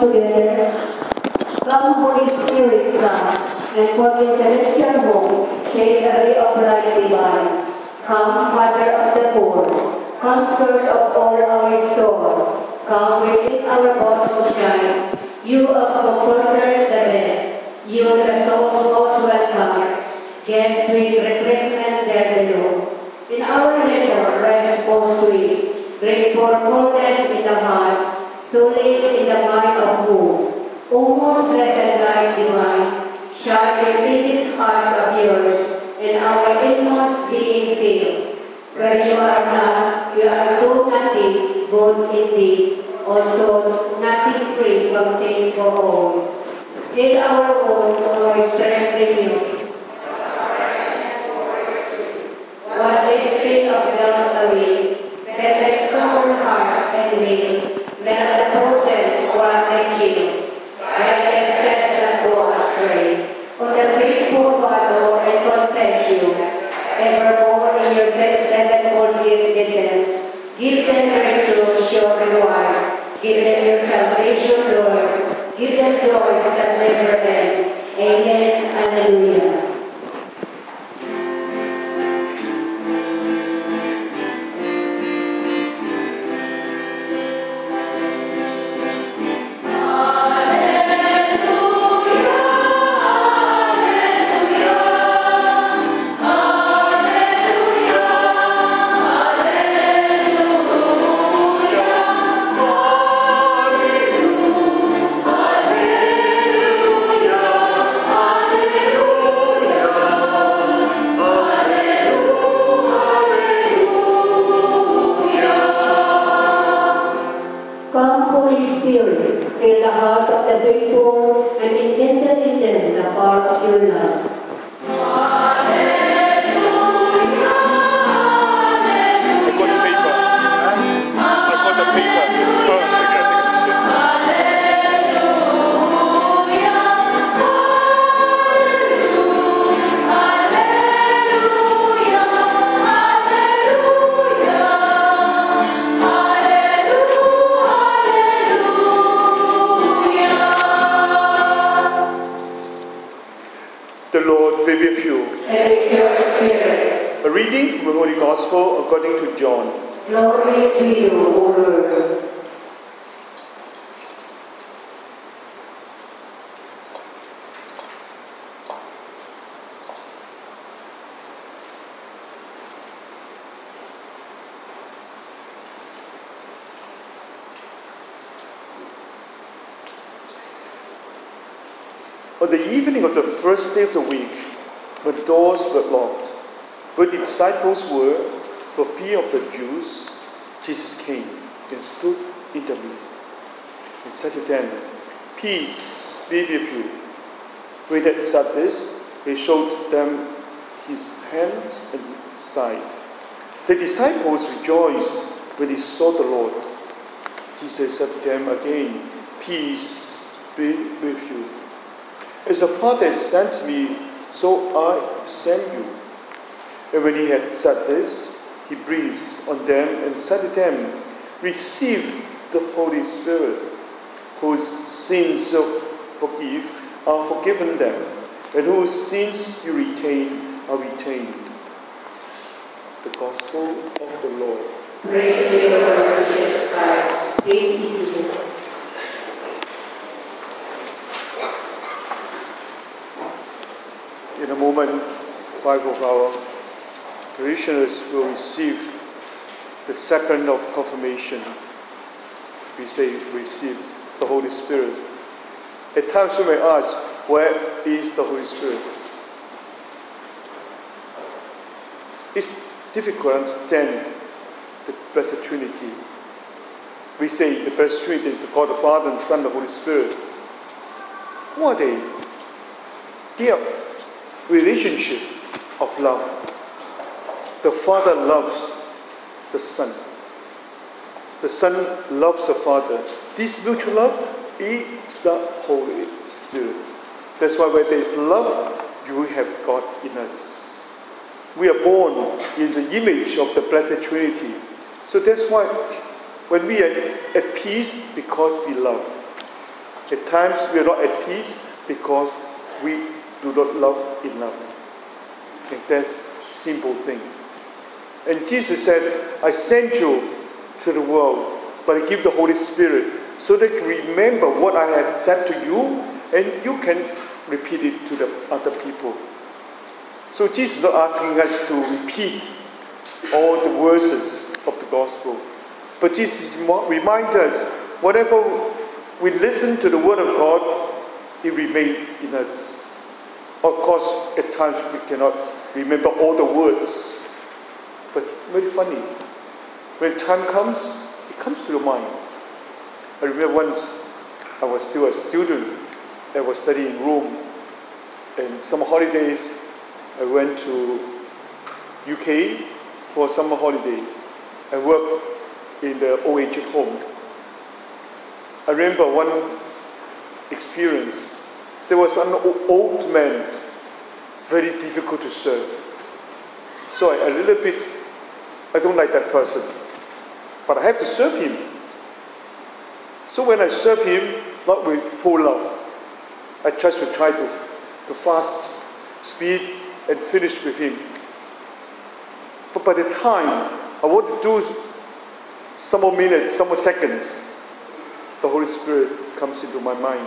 together. Come, Holy Spirit, come, and for the celestial home, shake the ray of light divine. Come, Father of the poor, come, source of all our store. Come, within our bosom shine. You of comforters the best, you the soul's most welcome. Guests sweet refreshment there below. In our labor rest most sweet, great for fullness in the heart, solace in the mind of whom. O most blessed light divine, shine within these hearts of yours, and our inmost being filled. Where you are not, you are do nothing, good indeed, although nothing free from pain for all. Till our own our strength renewed. Was the street of love away, that like stubborn heart and will, let the poison run like chill. Guide the steps that go astray. On the faithful follow and confess you, evermore in your sevenfold gift descend. Give them virtue, sure reward. Give them your salvation, Lord. Give them joys that never end. Amen. Alleluia. Fill the hearts of the faithful and intended in them the power of your love. A reading from the Holy Gospel according to John. Glory to you, O Lord. On the evening of the first day of the week, when doors were locked, where the disciples were, for fear of the Jews, Jesus came and stood in the midst, and said to them, "Peace be with you." When he had said this, he showed them his hands and his side. The disciples rejoiced when they saw the Lord. Jesus said to them again, "Peace be with you. As the Father has sent me, so I send you." And when he had said this, he breathed on them and said to them, "Receive the Holy Spirit. Whose sins you forgive are forgiven them, and whose sins you retain are retained." The Gospel of the Lord. Praise to you, Lord Jesus Christ. Please be seated. In a moment, 5 of our parishioners will receive the sacrament of confirmation. We say, receive the Holy Spirit. At times you may ask, where is the Holy Spirit? It's difficult to understand the Blessed Trinity. We say the Blessed Trinity is the God the Father and Son and the Holy Spirit. Who are they? They are relationship of love. The Father loves the Son. The Son loves the Father. This mutual love is the Holy Spirit. That's why where there is love, you have God in us. We are born in the image of the Blessed Trinity. So that's why when we are at peace, because we love. At times we are not at peace because we do not love enough. And that's a simple thing. And Jesus said, I sent you to the world, but I give the Holy Spirit so that you can remember what I had said to you, and you can repeat it to the other people. So Jesus is not asking us to repeat all the verses of the gospel, but Jesus reminds us, whatever we listen to the word of God, it remains in us. Of course, at times we cannot remember all the words, but it's very funny. When time comes, it comes to your mind. I remember once I was still a student. I was studying in Rome, and summer holidays I went to UK for summer holidays. I worked in the old age home. I remember one experience. There was an old man, very difficult to serve. So I don't like that person, but I have to serve him. So when I serve him, not with full love, I try to fast speed and finish with him. But by the time I want to do some more minutes, some more seconds, the Holy Spirit comes into my mind.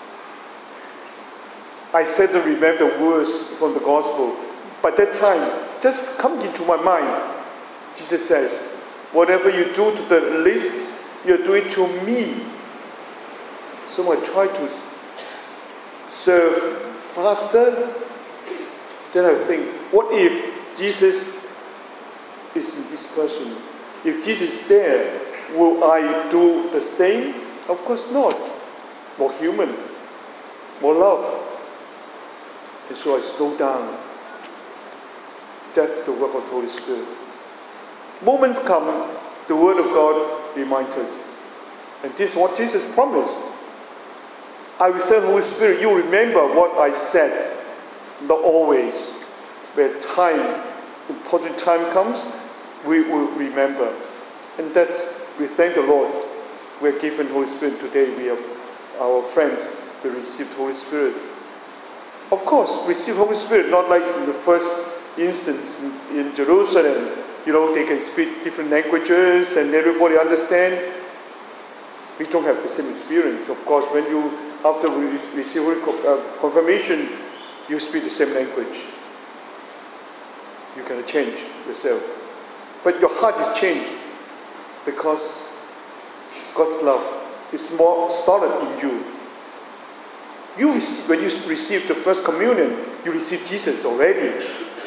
I suddenly remember the words from the gospel. By that time, just come into my mind. Jesus says, whatever you do to the least, you're doing to me. So I try to serve faster. Then I think, what if Jesus is in this person? If Jesus is there, will I do the same? Of course not. More human, more love. And so I slow down. That's the work of the Holy Spirit. Moments come, the Word of God reminds us. And this is what Jesus promised. I will send the Holy Spirit. You remember what I said. Not always. When important time comes, we will remember. And that's, we thank the Lord. We're given Holy Spirit today. We have our friends will receive the Holy Spirit. Of course, receive Holy Spirit, not like in the first instance in Jerusalem. They can speak different languages and everybody understand. We don't have the same experience. Of course, when after we receive confirmation, you speak the same language. You can change yourself. But your heart is changed because God's love is more solid in you. When you receive the first communion, you receive Jesus already.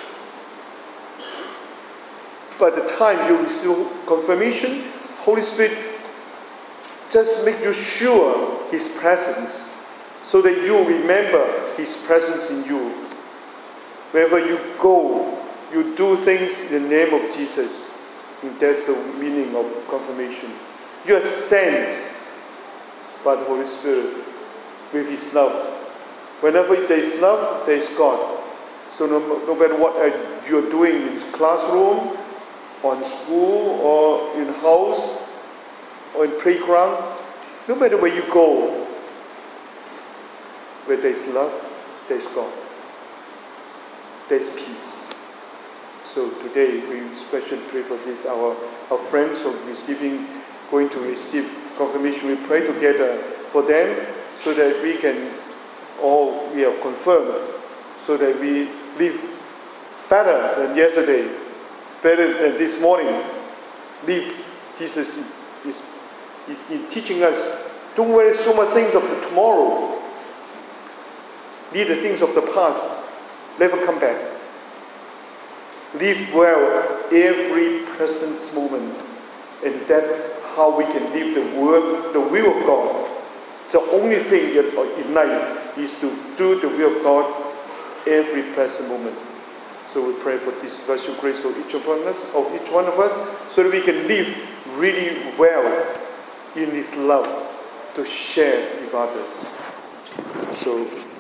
By the time you receive confirmation, Holy Spirit just make you sure His presence, so that you remember His presence in you. Wherever you go, you do things in the name of Jesus. And that's the meaning of confirmation. You are sent by the Holy Spirit with His love. Whenever there is love, there is God. So no matter what you're doing in classroom, or in school, or in house, or in playground, no matter where you go, where there is love, there is God. There is peace. So today we especially pray for this. Our friends who are going to receive confirmation. We pray together for them so that we are confirmed, so that we live better than yesterday, better than this morning. Jesus is teaching us, don't worry so much things of the tomorrow. Leave the things of the past, never come back. Live well every present moment, and that's how we can live the will of God. The only thing in life is to do the will of God every present moment. So we pray for this special grace for each one of us, so that we can live really well in His love to share with others. So